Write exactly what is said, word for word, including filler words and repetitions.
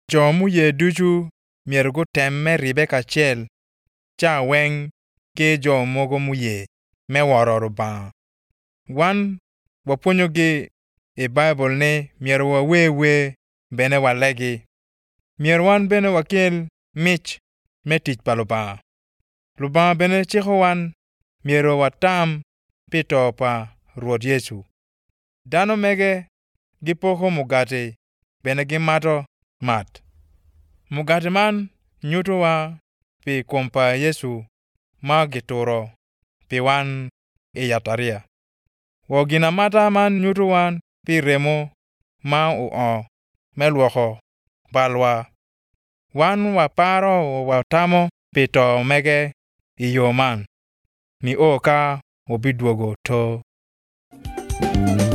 Jo muye ducu myero gutem me ribe kacel ca weng ki jo mogo muye me woro Rubanga. Wan wapwonyogi i Bible ni myero wawe we bene walegi. Myero wan bene wakel mich me tic pa Rubanga. Rubanga bene ciko wan myero watam pi to pa Ruoth Yesu. Dano mege gipoko mugati bene gimato mat. Mugati man nyutowa pi kom pa Yesu ma gituro pi wan i yataria. Wo gina mata man nyutowa pi remo ma uo me lwoko balwa. Wan waparo watamo pi to mege i yo man. Ni o ka obiduogo to.